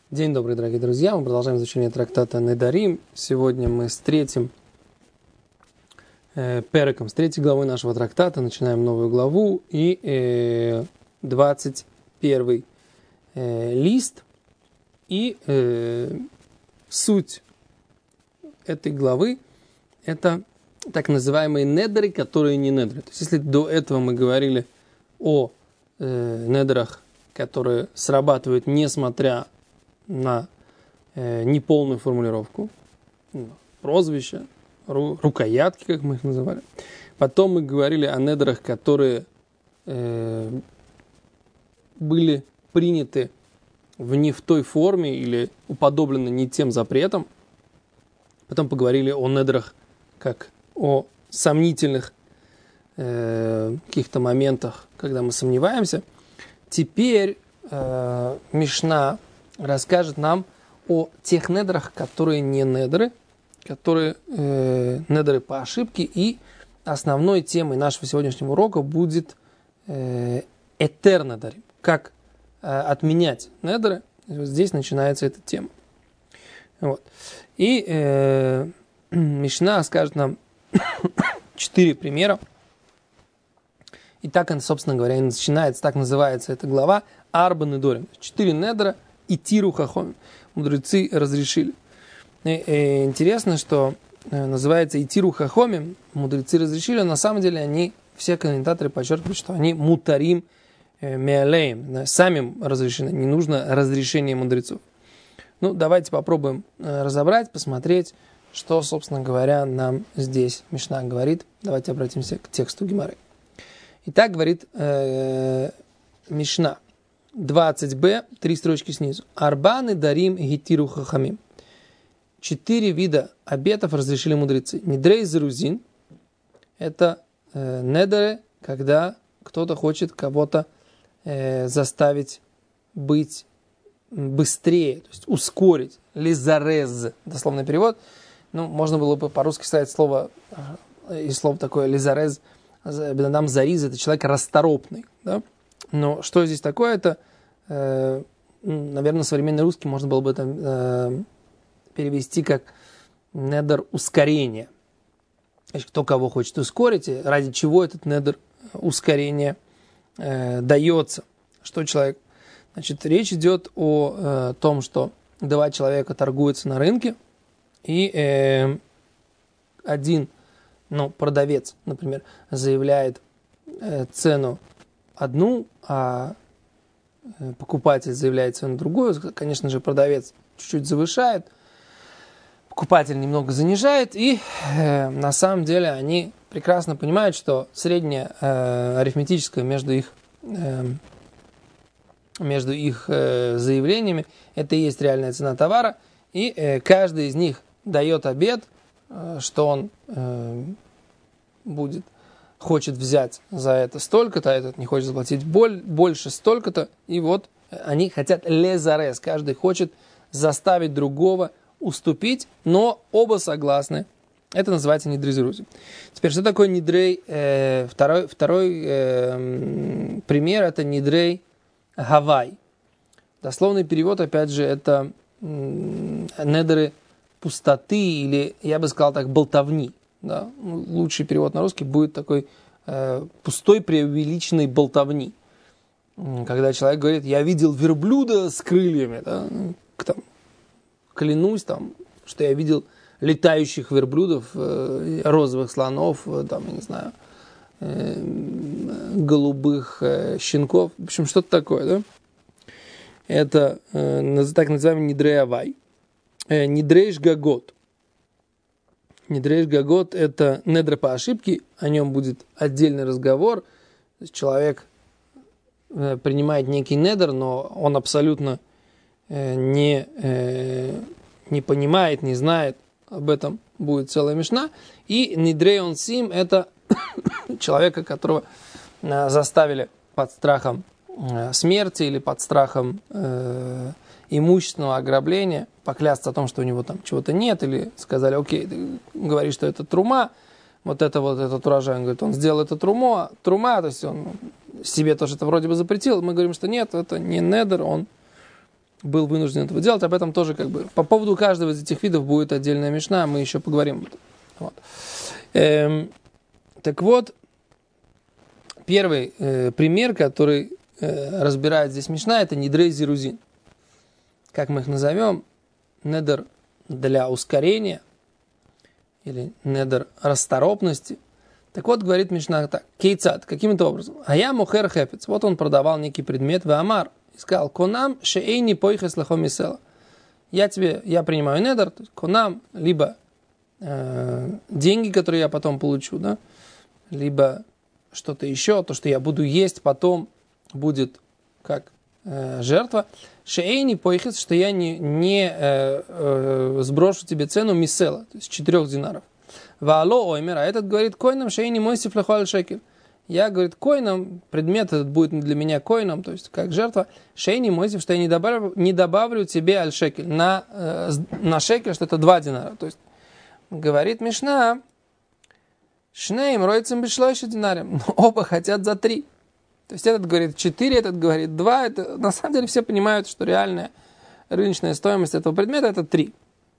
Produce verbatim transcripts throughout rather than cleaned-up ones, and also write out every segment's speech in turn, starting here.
День добрый, дорогие друзья. Мы продолжаем изучение трактата Недарим. Сегодня мы с третьим э, переком, с третьей главой нашего трактата. Начинаем новую главу. И э, двадцать первый э, лист. И э, суть этой главы – это так называемые недеры, которые не недеры. То есть, если до этого мы говорили о э, недерах, которые срабатывают несмотря на э, неполную формулировку, прозвища, ру, рукоятки, как мы их называли. Потом мы говорили о недерах, которые э, были приняты в не в той форме или уподоблены не тем запретам. Потом поговорили о недерах как о сомнительных э, каких-то моментах, когда мы сомневаемся. Теперь э, Мишна расскажет нам о тех недерах, которые не недеры, которые э, недеры по ошибке. И основной темой нашего сегодняшнего урока будет э, этер недарим. Как э, отменять недеры. Здесь начинается эта тема. Вот. И э, Мишна скажет нам четыре примера. И так, собственно говоря, и начинается, так называется эта глава, Арба недорим. Четыре недера и тиру хахом. Мудрецы разрешили. И, и интересно, что называется и тиру хахомим, мудрецы разрешили, но на самом деле они, все комментаторы подчеркивают, что они мутарим меалеем, сами разрешены, не нужно разрешение мудрецов. Ну, давайте попробуем разобрать, посмотреть, что, собственно говоря, нам здесь Мишна говорит. Давайте обратимся к тексту Гемары. Итак, говорит э, Мишна двадцать бэ, три строчки снизу. Арбаны дарим гитиру хахамим. Четыре вида обетов разрешили мудрецы. Недрей зарузин. Это э, недеры, когда кто-то хочет кого-то э, заставить быть быстрее, то есть ускорить. Лизарез, дословный перевод. Ну, можно было бы по-русски ставить слово, и слово такое лизарез. Бенадам зариз, это человек расторопный. Да? Но что здесь такое? Это, э, наверное, современный русский можно было бы это э, перевести как недер ускорения. Значит, кто кого хочет ускорить, и ради чего этот недер ускорения э, дается. Что человек... Значит, речь идет о э, том, что два человека торгуются на рынке, и э, один, ну, продавец, например, заявляет э, цену одну, а э, покупатель заявляет цену другую. Конечно же, продавец чуть-чуть завышает, покупатель немного занижает, и э, на самом деле они прекрасно понимают, что среднее э, арифметическое между их... Э, между их э, заявлениями, это и есть реальная цена товара, и э, каждый из них дает обет, э, что он э, будет, хочет взять за это столько-то, а этот не хочет заплатить боль, больше столько-то, и вот они хотят лезарез, каждый хочет заставить другого уступить, но оба согласны. Это называется нидрей зерузи. Теперь, что такое нидрей? Э, второй второй э, пример, это нидрей Гавай. Дословный перевод, опять же, это недеры пустоты, или, я бы сказал так, болтовни. Да? Лучший перевод на русский будет такой э, пустой преувеличенной болтовни. Когда человек говорит, я видел верблюда с крыльями, да? Там, клянусь, там, что я видел летающих верблюдов, э, розовых слонов, э, там, я не знаю, голубых э, щенков, в общем, что-то такое, да? Это э, так называемый нидрей авай. Э, нидрейш гагот. Нидрейш гагот – это недр по ошибке, о нем будет отдельный разговор. То есть человек э, принимает некий недр, но он абсолютно э, не, э, не понимает, не знает, об этом будет целая мишна. И нидрей он сим – это человека, которого э, заставили под страхом э, смерти или под страхом э, имущественного ограбления поклясться о том, что у него там чего-то нет, или сказали, окей, ты говоришь, что это трума, вот это вот этот урожай, он говорит, он сделал это трума, трума, то есть он себе тоже это вроде бы запретил, мы говорим, что нет, это не недер, он был вынужден этого делать. Об этом тоже как бы по поводу каждого из этих видов будет отдельная мишна, мы еще поговорим об этом. Вот. Эм, так вот, первый э, пример, который э, разбирает здесь мишна, это недрей зирузин. Как мы их назовем? Недер для ускорения или недер расторопности. Так вот, говорит мишна так. Кейцат, каким-то образом. А я мухер хефец. Вот он продавал некий предмет в Амар. И сказал, конам шеэйни пойхес лахомисела. Я тебе, я принимаю недер, конам, либо э, деньги, которые я потом получу, да, либо что-то еще, то, что я буду есть потом, будет как э, жертва. Шеэйни пойхес, что я не, не э, э, сброшу тебе цену мисела, то есть четырех динаров. Ваало оймер, а этот говорит, койнам шеэйни мойсиф лахуаль шекель. Я, говорит, койном, предмет этот будет для меня койном, то есть как жертва, шейни мойсив, что я не добавлю, не добавлю тебе аль-шекель, на, э, на шекель, что это два динара. То есть, говорит мишна, шнеем ройцем бишло еще динарем, оба хотят за три. То есть, этот говорит четыре, этот говорит два, это, на самом деле все понимают, что реальная рыночная стоимость этого предмета это три.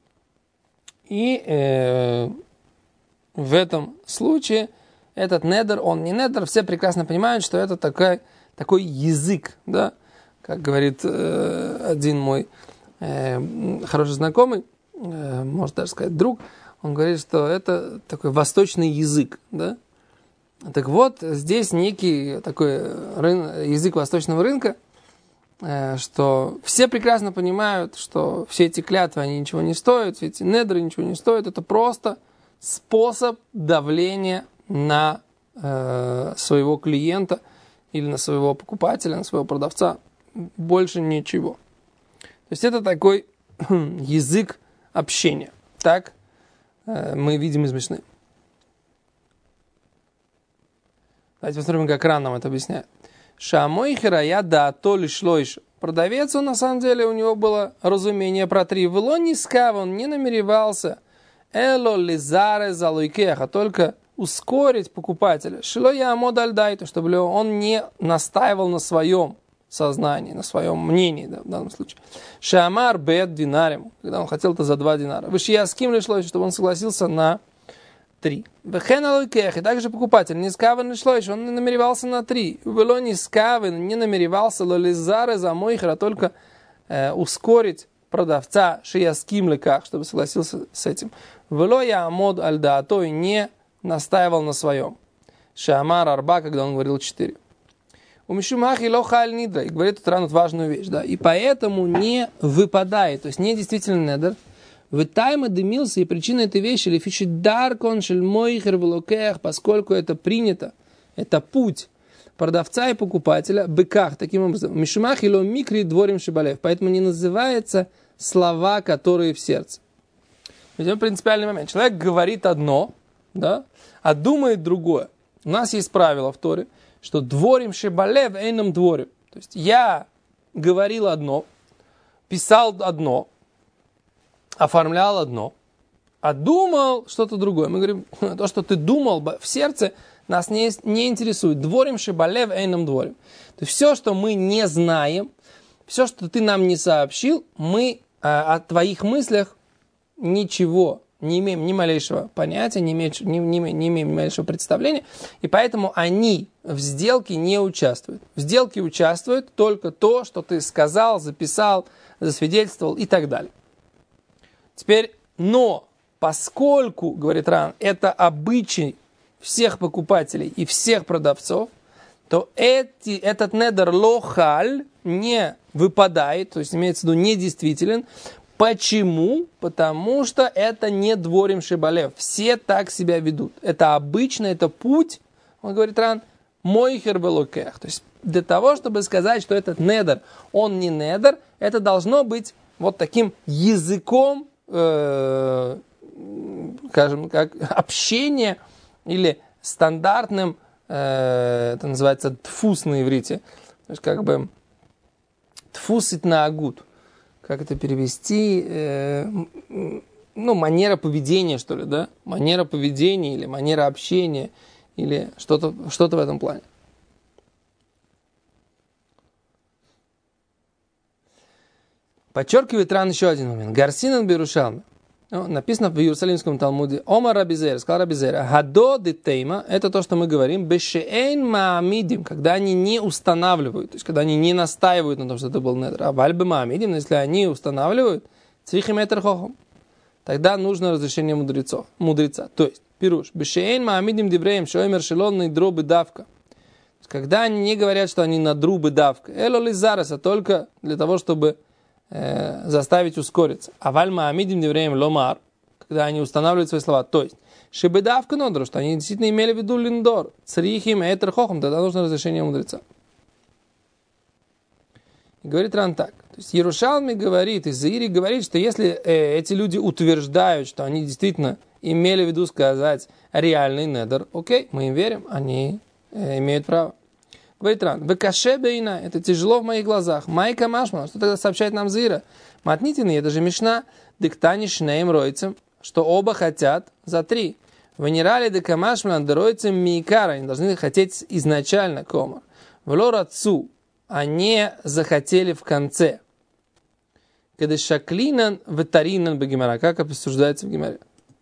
И э, в этом случае этот недер, он не недер, все прекрасно понимают, что это такой, такой язык, да, как говорит э, один мой э, хороший знакомый, э, может даже сказать друг, он говорит, что это такой восточный язык, да. Так вот, здесь некий такой рын, язык восточного рынка, э, что все прекрасно понимают, что все эти клятвы, они ничего не стоят, все эти недеры ничего не стоят, это просто способ давления на э, своего клиента или на своего покупателя, на своего продавца. Больше ничего. То есть это такой язык общения. Так э, мы видим из Мишны. Давайте посмотрим, как Ран нам это объясняет. Шамойхера я да то лишь лойш. Продавец, он на самом деле, у него было разумение про три. Вело не скав, он не намеревался эло лизаре за лойкеха, только ускорить покупателя. Шило я модаль дайту, чтобы он не настаивал на своем сознании, на своем мнении, да, в данном случае. Шамар бет динарем, когда он хотел это за два динара. Выше я с кем лишло, чтобы он согласился на три. Бехена лойкех, и также покупатель не скавен лишло, он не намеревался на три. Вело не скавен, не намеревался лолизаре за мойхера, только э, ускорить продавца шияским леках, чтобы согласился с этим. Вело я мод аль да, то и не настаивал на своем. Шамар арба, когда он говорил четыре. У Мишумахи лоха аль нидра, и говорит тут рано важную вещь, да, и поэтому не выпадает, то есть не действительно недер. В тайме дымился, и причина этой вещи, или фишидар коншель мойхер влокех, поскольку это принято, это путь продавца и покупателя, быках, таким образом. Мишумахи ло микри дворим шибалев, поэтому не называется слова, которые в сердце. Это принципиальный момент. Человек говорит одно, да, а думает другое. У нас есть правило в Торе, что дворим шибалев эйном дворим. То есть я говорил одно, писал одно, оформлял одно, а думал что-то другое. Мы говорим, то, что ты думал в сердце, нас не, не интересует. Дворим шибалев эйном дворим. То есть все, что мы не знаем, все, что ты нам не сообщил, мы а, о твоих мыслях ничего не имеем ни малейшего понятия, не имеем, не, не, не имеем ни малейшего представления, и поэтому они в сделке не участвуют. В сделке участвует только то, что ты сказал, записал, засвидетельствовал и так далее. Теперь, но поскольку, говорит Ран, это обычай всех покупателей и всех продавцов, то эти, этот недер лохаль не выпадает, то есть имеется в виду недействителен. Почему? Потому что это не дворим шибалев. Все так себя ведут. Это обычно, это путь, он говорит Ран, мойхер белокех. То есть для того, чтобы сказать, что этот недер, он не недер, это должно быть вот таким языком, э, скажем, как общение или стандартным, э, это называется тфус на иврите. То есть как бы тфусит на агут. Как это перевести? Э, ну, манера поведения, что ли, да? Манера поведения или манера общения, или что-то, что-то в этом плане. Подчеркивает Ран еще один момент. Гарсинан Берушалме. Ну, написано в Иерусалимском Талмуде. Омар Рабизер, сказал Рабизер. Гадо де тейма, это то, что мы говорим. Бешеэйн маамидим, когда они не устанавливают, то есть когда они не настаивают на том, что это был недр. А вальбе маамидим, если они устанавливают, цвихим этер хохом, тогда нужно разрешение мудрецов, мудреца. То есть, пируш. Бешеэйн маамидим дивреем, шоэмер шелонный дробы давка. Когда они не говорят, что они на друбы давка. Эло лизараса, только для того, чтобы заставить ускориться. А вальма амидим девреем ломар, когда они устанавливают свои слова. То есть, шибедавка нодро, что они действительно имели в виду линдор, црихим этер хохом, тогда нужно разрешение мудреца. И говорит Ран так. То есть, Иерушалми говорит, и Заири говорит, что если э, эти люди утверждают, что они действительно имели в виду сказать реальный недер, окей, мы им верим, они э, имеют право. Говорит Ран, «Векаше бейна» – это тяжело в моих глазах. «Майка машма» – что тогда сообщает нам Зира? «Матнитины» – это же Мишна. «Диктани шнеем ройцем», что оба хотят за три. «Венерали декамашма деройцем миикара» – они должны хотеть изначально комар. «Вло рацу» – они захотели в конце. «Когда шаклинан ветаринан бегемара», как обсуждается в Гемаре.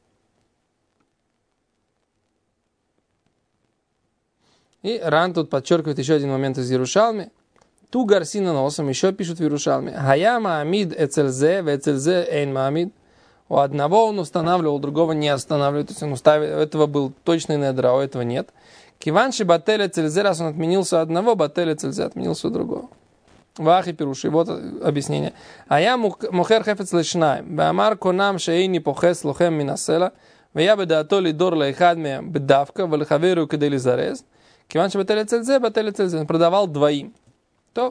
И Ран тут подчеркивает еще один момент из Иерушалми. Ту гарсина носом, еще пишут в Иерушалме. Хая маамид эцельзе, в эцельзе эйн маамид. У одного он устанавливал, у другого не останавливал. То есть он уставил, у этого был точный недр, а у этого нет. Киванши батель эцельзе, раз он отменился у одного, батель эцельзе отменился у другого. Вахи пируши. Вот объяснение. Ая мухер хефец лешнаем. Беамар конам шейни похес лохем минасела. Вая бедаато лидор лейхадме бедавка, валихаверу кедели зарез. Киванши батель эцельзе, батель эцельзе. Он продавал двоим. То.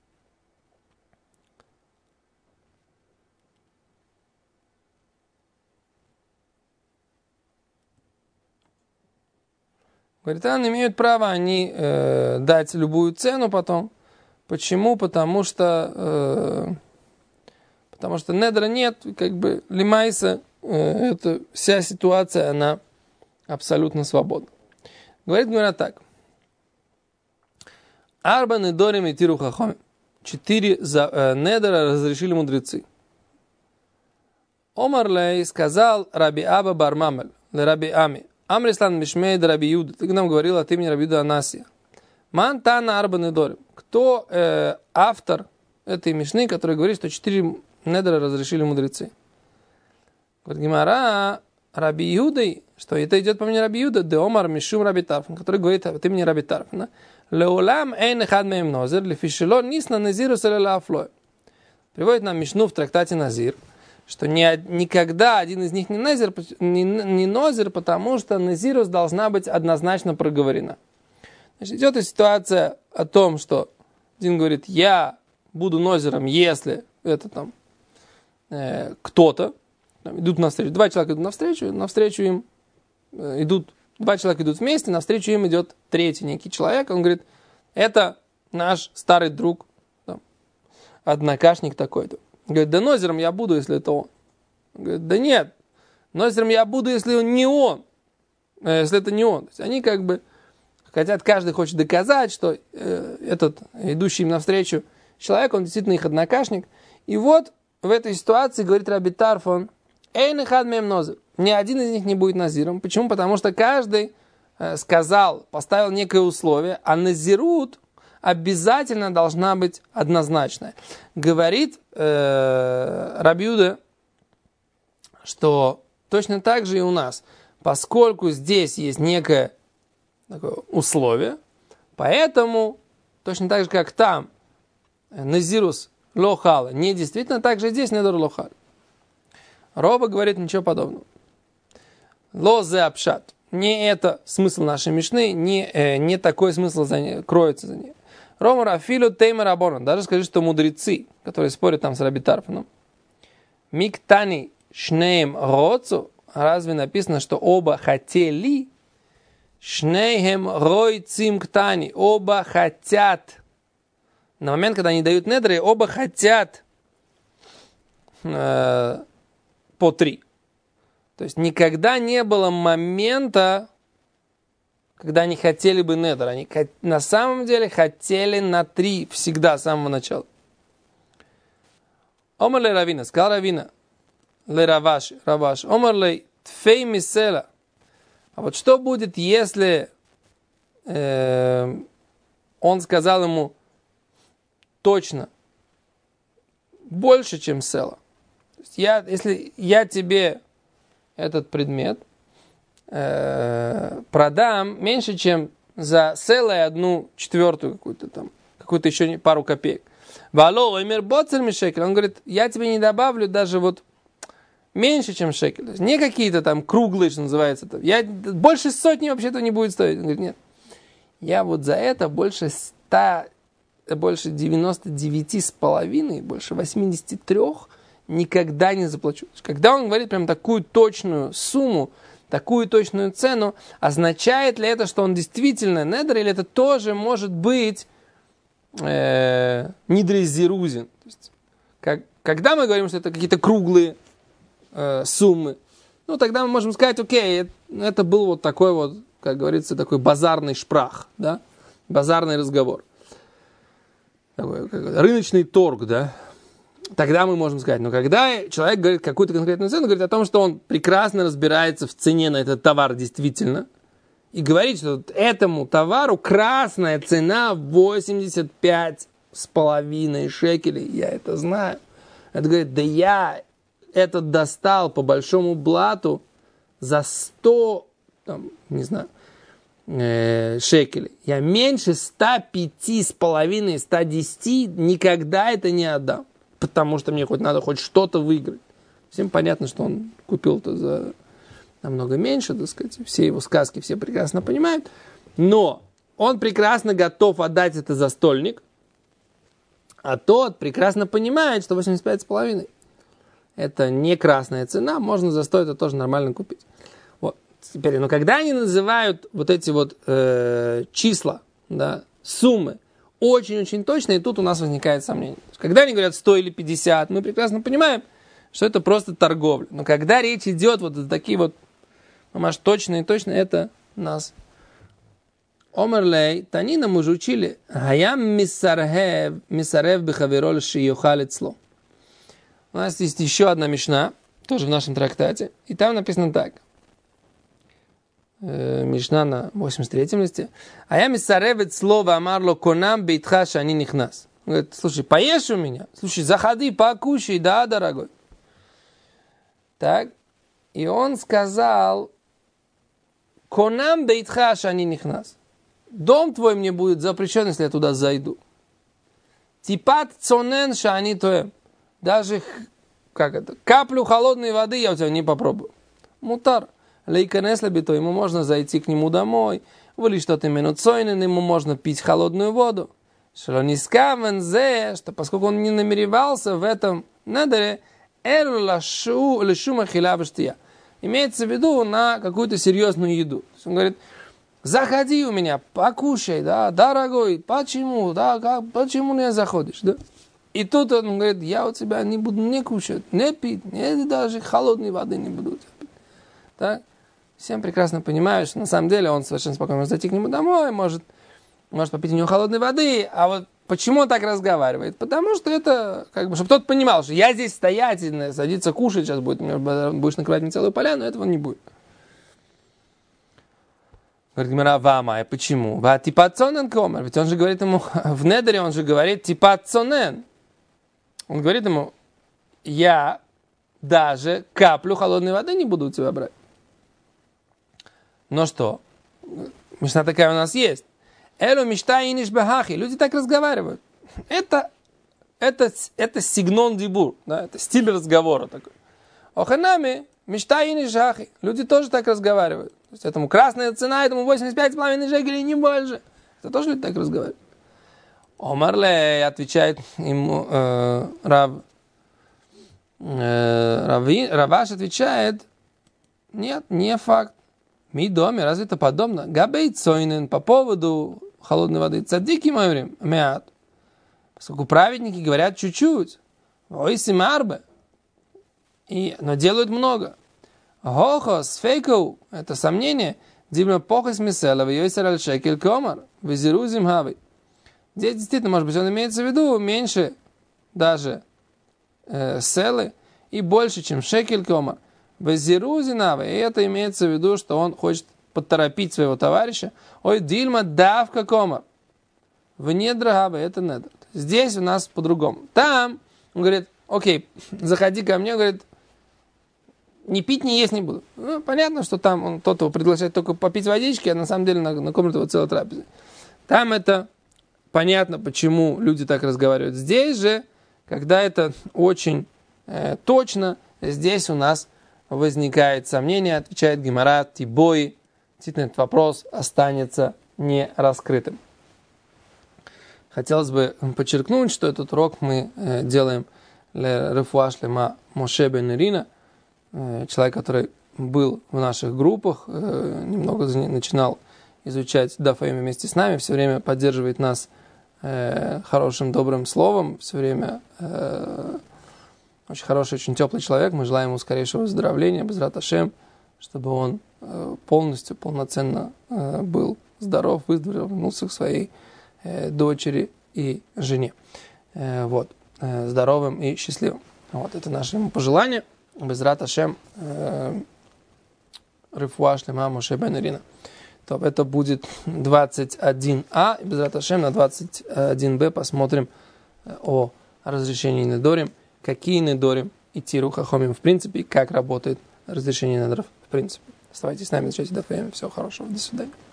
Говорит, они имеют право они э, дать любую цену потом. Почему? Потому что э, потому что недра нет, как бы лимайса, э, это вся ситуация, она абсолютно свободна. Говорит, говорят так. Арба недорим и тиру хахоми. Четыре э, недра разрешили мудрецы. Омар лей сказал Раби Аба бар Мамель, Раби Ами. Амрислан Мишмейд Раби Юда. Ты нам говорил от имени Раби Юда Анасия. Ман тана арба недорим. Кто э, автор этой мишны, который говорит, что четыре недра разрешили мудрецы? Говорит Гемара, Раби Юдой, что это идет по мнению Раби Юда, де Омар Мишум Раби Тарфан, который говорит от имени Раби Тарфана. Леулам эйн эхад меем нозер, лефишело нисна назиру салела афлой. Приводит нам мишну в трактате Назир, что ни, никогда один из них не назир, не, не нозер, потому что назирус должна быть однозначно проговорена. Значит, идет ситуация о том, что один говорит, я буду нозером, если это там э, кто-то, там, идут навстречу, два человека идут навстречу, навстречу им э, идут, два человека идут вместе, навстречу им идет третий некий человек, он говорит, это наш старый друг, там, однокашник такой-то. Говорит, да нозером я буду, если это он. Он говорит, да нет, нозером я буду, если он не он, э, если это не он. То есть они как бы хотят, каждый хочет доказать, что э, этот идущий им навстречу человек, он действительно их однокашник. И вот в этой ситуации, говорит Раби Тарфон, «Эйн эхад меем нозер». Ни один из них не будет назиром. Почему? Потому что каждый э, сказал, поставил некое условие, а назирут обязательно должна быть однозначная. Говорит э, Раби Юда, что точно так же и у нас, поскольку здесь есть некое такое условие, поэтому точно так же, как там назирус лохала, не действительно, так же здесь недор лохал. Роба говорит ничего подобного. Лозе апшат. Не это смысл нашей мишны, не, э, не такой смысл за ней, кроется за ней. Ромар афилу теймер аборон. Даже скажи, что мудрецы, которые спорят там с Раби Тарфаном, миктани шнеем роцу, разве написано, что оба хотели? Шнейхем рой цим ктани. Оба хотят. На момент, когда они дают недры, оба хотят э, по три. То есть никогда не было момента, когда они хотели бы недр. Они на самом деле хотели на три всегда с самого начала. Омар ле Равина, сказал Равина, ле Раваш, Раваш, омар ле тфей мисела. А вот что будет, если э, он сказал ему точно больше, чем села? То есть я, если я тебе этот предмет э, продам меньше, чем за села и одну четвертую какую-то там, какую-то еще пару копеек. Вало, эмир боцель ми шекель. Он говорит, я тебе не добавлю даже вот меньше, чем шекель. То есть не какие-то там круглые, что называется. Я, больше сотни вообще-то не будет стоить. Он говорит, нет. Я вот за это больше ста, больше девяносто девяти с половиной, больше восьмидесяти трёх никогда не заплачу. Когда он говорит прям такую точную сумму, такую точную цену, означает ли это, что он действительно недр, или это тоже может быть э, нидрезирузин? То есть, как, когда мы говорим, что это какие-то круглые э, суммы, ну тогда мы можем сказать, окей, это, это был вот такой вот, как говорится, такой базарный шпрах, да, базарный разговор, такой, как, рыночный торг, да. Тогда мы можем сказать, но когда человек говорит какую-то конкретную цену, говорит о том, что он прекрасно разбирается в цене на этот товар действительно, и говорит, что этому товару красная цена восемьдесят пять с половиной шекелей, я это знаю. Это говорит, да я это достал по большому блату за сто, там, не знаю, э, шекелей. Я меньше ста пяти с половиной, ста десяти никогда это не отдам. Потому что мне хоть надо хоть что-то выиграть. Всем понятно, что он купил это за намного меньше, так сказать. Все его сказки все прекрасно понимают. Но он прекрасно готов отдать это за стольник, а тот прекрасно понимает, что восемьдесят пять с половиной это не красная цена, можно за сто это тоже нормально купить. Вот. Теперь, но когда они называют вот эти вот э, числа, да, суммы, очень-очень точно, и тут у нас возникает сомнение. Когда они говорят сто или пятьдесят, мы прекрасно понимаем, что это просто торговля. Но когда речь идет вот о такие вот, мамаш, точно и точно, это нас. Омерлей, Танина мы же учили, хаям миссарев, миссарев бихавероль шиюхалецло. У нас есть еще одна мишна, тоже в нашем трактате, и там написано так. Мишна на восемьдесят третьем листе. А я миссаревет слово амарло конам бейтха шани нихнас. Говорит, слушай, поешь у меня? Слушай, заходи, покушай, да, дорогой. Так. И он сказал, конам бейтха шани нихнас. Дом твой мне будет запрещен, если я туда зайду. Типат цонен шани тоем. Даже, как это, каплю холодной воды я у тебя не попробую. Мутар. Лейканеслаби, то ему можно зайти к нему домой, или что-то минуцойнен, ему можно пить холодную воду. Шалонискавензе, что поскольку он не намеревался в этом надере, эрлашу лишума хилабштия. Имеется в виду на какую-то серьезную еду. Он говорит, заходи у меня, покушай, да, дорогой, почему, да, как, почему не заходишь, да? И тут он говорит, я у тебя не буду не кушать, не пить, не, даже холодной воды не буду у тебя пить. Так? Всем прекрасно понимают, что на самом деле он совершенно спокойно может зайти к нему домой, может, может попить у него холодной воды, а вот почему он так разговаривает? Потому что это, как бы, чтобы тот понимал, что я здесь стоять и садиться кушать, сейчас будет, будешь накрывать мне целую поляну, этого не будет. Говорит Гемара, вама, почему? Ва типацонен комер, ведь он же говорит ему, в недере он же говорит типацонен. Он говорит ему, я даже каплю холодной воды не буду у тебя брать. Но что? Мишна такая у нас есть. Элу мишта иниш бахахи. Люди так разговаривают. Это, это, это сигнон дибур. Да? Это стиль разговора такой. Оханами мишта иниш бахахи. Люди тоже так разговаривают. То есть этому красная цена, этому восемьдесят пять с половиной шекелей, не больше. Это тоже люди так разговаривают. Омарле отвечает ему э, Рав. Э, Рави, Раваш отвечает, нет, не факт. Ми доме, разве это подобно? Габей цойнен, по поводу холодной воды. Цадики мой время, мят. Поскольку праведники говорят чуть-чуть. Ой, симарбе. И, но делают много. Хохос, фейков, это сомнение. Дибна похос миселов, йойсер аль шекель комар, визирузим хави. Здесь действительно, может быть, он имеется в виду меньше даже э, селы и больше, чем шекель комар. Везирузинава, и это имеется в виду, что он хочет поторопить своего товарища. Ой, дильма давка комар. Вне драгабы, это недр. Здесь у нас по-другому. Там, он говорит, окей, заходи ко мне, он говорит, не пить, не есть не буду. Ну, понятно, что там он тот его приглашает только попить водички, а на самом деле накормит его целой трапезой. Там это понятно, почему люди так разговаривают. Здесь же, когда это очень э, точно, здесь у нас возникает сомнение, отвечает Гемара, тибои. Действительно, этот вопрос останется не раскрытым. Хотелось бы подчеркнуть, что этот урок мы э, делаем для рефуа шлема Моше бен Ирина, э, человек, который был в наших группах, э, немного начинал изучать дафаим вместе с нами, все время поддерживает нас э, хорошим, добрым словом, все время э, очень хороший, очень теплый человек. Мы желаем ему скорейшего выздоровления, безрат Ашем, чтобы он э, полностью, полноценно э, был здоров, выздоровел, вернулся к своей э, дочери и жене. Э, вот, э, здоровым и счастливым. Вот, это наше ему пожелание. Безрат Ашем, э, рефуа шлема Моше бен Ирина. То это будет двадцать один а, и безрат Ашем на двадцать один бэ посмотрим о разрешении недорим, какие недорим и тиру хахомим в принципе, и как работает разрешение недоров в принципе. Оставайтесь с нами, изучайте дафаим. Всего хорошего, до свидания.